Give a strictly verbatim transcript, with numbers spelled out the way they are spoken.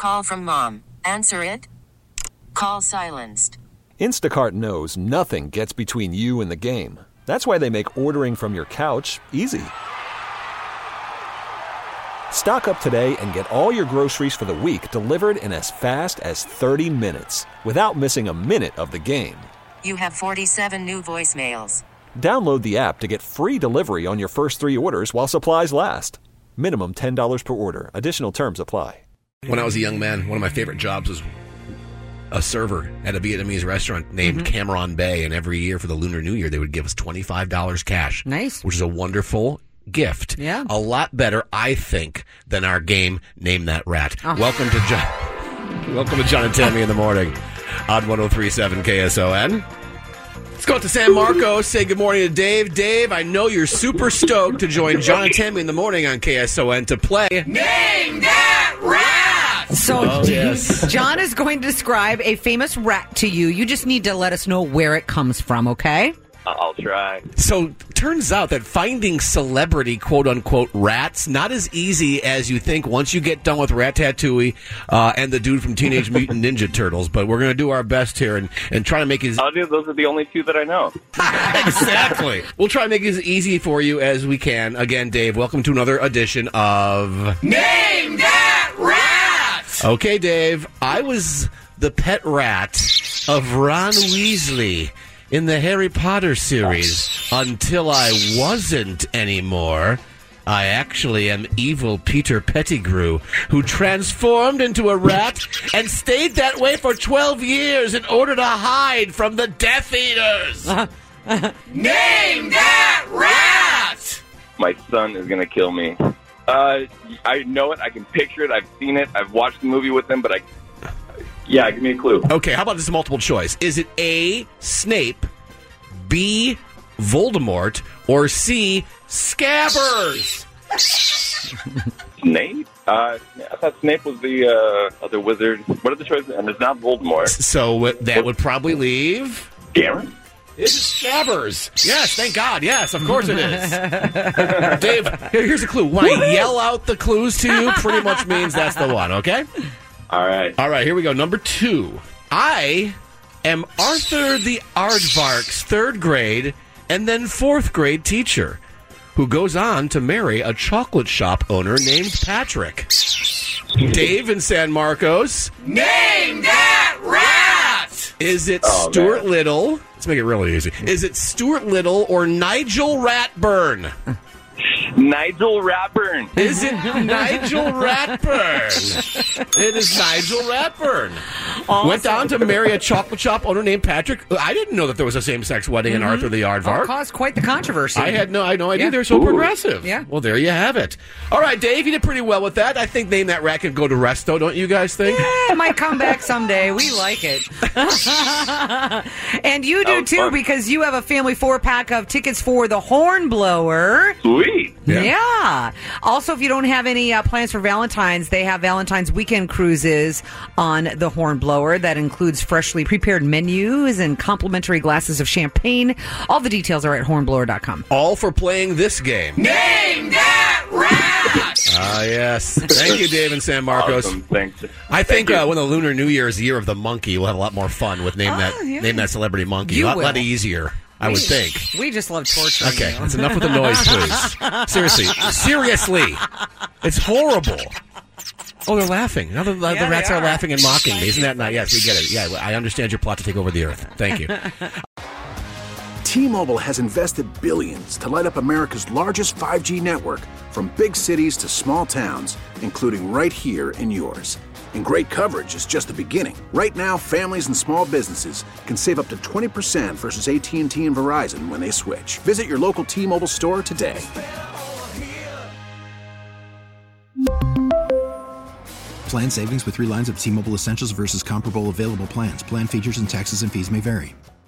call from mom. Answer it. Call silenced. Instacart knows nothing gets between you and the game. That's why they make ordering from your couch easy. Stock up today and get all your groceries for the week delivered in as fast as thirty minutes without missing a minute of the game. You have forty-seven new voicemails. Download the app to get free delivery on your first three orders while supplies last. Minimum ten dollars per order. Additional terms apply. When I was a young man, one of my favorite jobs was a server at a Vietnamese restaurant named mm-hmm. Cameron Bay, and every year for the Lunar New Year, they would give us twenty-five dollars cash. Nice. Which is a wonderful gift. Yeah. A lot better, I think, than our game, Name That Rat. Oh. Welcome to John Welcome to John and Tammy in the morning on one oh three point seven K S O N. Let's go to San Marcos. Say good morning to Dave. Dave, I know you're super stoked to join John and Tammy in the morning on K S O N to play Name That Rat! So, oh, yes. John is going to describe a famous rat to you. You just need to let us know where it comes from, okay? I'll try. So, turns out that finding celebrity, quote-unquote, rats, not as easy as you think once you get done with Ratatouille uh, and the dude from Teenage Mutant Ninja Turtles. But we're going to do our best here and, and try to make it... I'll do, those are the only two that I know. Exactly. We'll try to make it as easy for you as we can. Again, Dave, welcome to another edition of... Name That Rat! Okay, Dave, I was the pet rat of Ron Weasley in the Harry Potter series until I wasn't anymore. I actually am evil Peter Pettigrew, who transformed into a rat and stayed that way for twelve years in order to hide from the Death Eaters. Name that rat! My son is going to kill me. Uh, I know it. I can picture it. I've seen it. I've watched the movie with him, but I... Yeah, give me a clue. Okay, how about this multiple choice? Is it A, Snape, B, Voldemort, or C, Scabbers? Snape? Uh, I thought Snape was the uh, other wizard. What are the choices? And it's not Voldemort. So that would probably leave... Garen? It's Scabbers. Yes, thank God. Yes, of course it is. Dave, here, here's a clue. When I yell out the clues to you, pretty much means that's the one, okay? All right. All right, here we go. Number two. I am Arthur the Aardvark's third grade and then fourth grade teacher who goes on to marry a chocolate shop owner named Patrick. Dave in San Marcos. Name that rat! Is it oh, Stuart man. Little? Let's make it really easy. Is it Stuart Little or Nigel Ratburn? Nigel Ratburn. Is it Nigel Ratburn? It is Nigel Ratburn. Awesome. Went down to marry a chocolate shop owner named Patrick. I didn't know that there was a same-sex wedding mm-hmm. in Arthur the Aardvark. It caused quite the controversy. I had no, I had no idea yeah. they're so Ooh. progressive. Yeah. Well, there you have it. All right, Dave, you did pretty well with that. I think Name That Rat can go to Resto, don't you guys think? Yeah, it might come back someday. We like it. And you do, too, fun. because you have a family four-pack of tickets for the Hornblower. Sweet. Yeah. yeah. Also, if you don't have any uh, plans for Valentine's, they have Valentine's weekend cruises on the Hornblower. That includes freshly prepared menus and complimentary glasses of champagne. All the details are at hornblower dot com. All for playing this game. Name that rat! Ah, uh, yes. Thank you, Dave and San Marcos. Awesome. Thanks. I think uh, when the Lunar New Year is the year of the monkey, we'll have a lot more fun with Name, oh, that, yeah. name that Celebrity Monkey. You a lot, lot easier. I would think. We just love torturing Okay, you. that's enough with the noise, please. Seriously. Seriously. It's horrible. Oh, they're laughing. Now the, the, yeah, the rats are. are laughing and mocking me. Isn't that nice? Yes, we get it. Yeah, I understand your plot to take over the earth. Thank you. T-Mobile has invested billions to light up America's largest five G network, from big cities to small towns, including right here in yours. And great coverage is just the beginning. Right now, families and small businesses can save up to twenty percent versus A T and T and Verizon when they switch. Visit your local T-Mobile store today. Plan savings with three lines of T-Mobile Essentials versus comparable available plans. Plan features and taxes and fees may vary.